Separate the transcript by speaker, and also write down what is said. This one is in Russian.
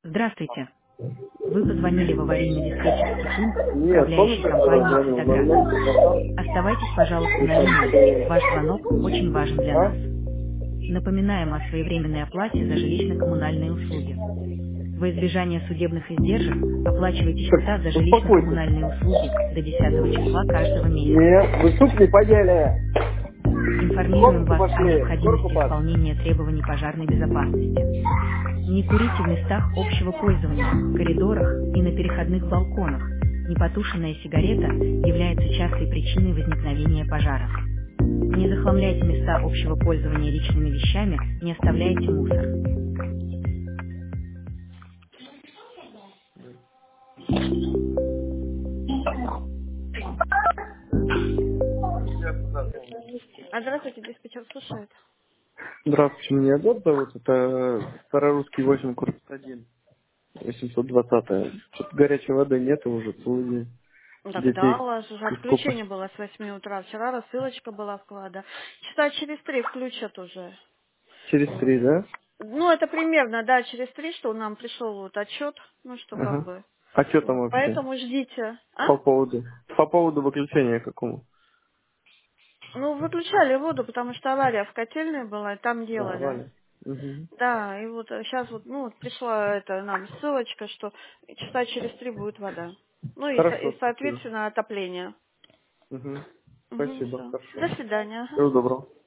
Speaker 1: Здравствуйте. Вы позвонили в аварийно-диспетчерский пункт
Speaker 2: Нет,
Speaker 1: управляющей
Speaker 2: помните, я вчера
Speaker 1: компании
Speaker 2: звонил?
Speaker 1: «Автоград».
Speaker 2: 00
Speaker 1: Оставайтесь, пожалуйста, на линии. Ваш звонок очень важен для
Speaker 2: А?
Speaker 1: нас. Напоминаем о своевременной оплате за жилищно-коммунальные услуги. Во избежание судебных издержек оплачивайте счета за
Speaker 2: Так, успокойтесь.
Speaker 1: жилищно-коммунальные услуги до 10 числа каждого месяца.
Speaker 2: Нет, вы суп не поели. В
Speaker 1: Информируем
Speaker 2: комнату
Speaker 1: вас о
Speaker 2: пошли. Скоро
Speaker 1: необходимости
Speaker 2: купаться.
Speaker 1: исполнения требований пожарной безопасности. Не курите в местах общего пользования, коридорах и на переходных балконах. Непотушенная сигарета является частой причиной возникновения пожаров. Не захламляйте места общего пользования личными вещами, не оставляйте мусор. А здравствуйте, диспетчер слушает.
Speaker 2: Здравствуйте, меня Дот зовут. Это Старорусский 8, курс 1. 820. Что-то горячей воды нет уже целый день.
Speaker 1: Тогда у
Speaker 2: Детей
Speaker 1: вас уже
Speaker 2: искупать.
Speaker 1: отключение было с 8 утра. Вчера рассылочка была вклада. Часа через 3 включат уже.
Speaker 2: Через 3, да?
Speaker 1: Ну, это примерно, да, через 3, что нам пришел вот отчет, ну, что как
Speaker 2: Ага.
Speaker 1: бы.
Speaker 2: А что там
Speaker 1: Вот,
Speaker 2: вообще?
Speaker 1: поэтому ждите. А?
Speaker 2: По поводу выключения какому?
Speaker 1: Ну, выключали воду, потому что авария в котельной была, и там
Speaker 2: А,
Speaker 1: делали.
Speaker 2: Валя. Угу.
Speaker 1: Да, и вот сейчас вот, ну, вот пришла это нам ссылочка, что часа через 3 будет вода. Ну и,
Speaker 2: Хорошо,
Speaker 1: и
Speaker 2: спасибо.
Speaker 1: соответственно, отопление.
Speaker 2: Угу.
Speaker 1: Угу,
Speaker 2: Спасибо,
Speaker 1: все.
Speaker 2: хорошо.
Speaker 1: До свидания. Ага.
Speaker 2: Всего доброго.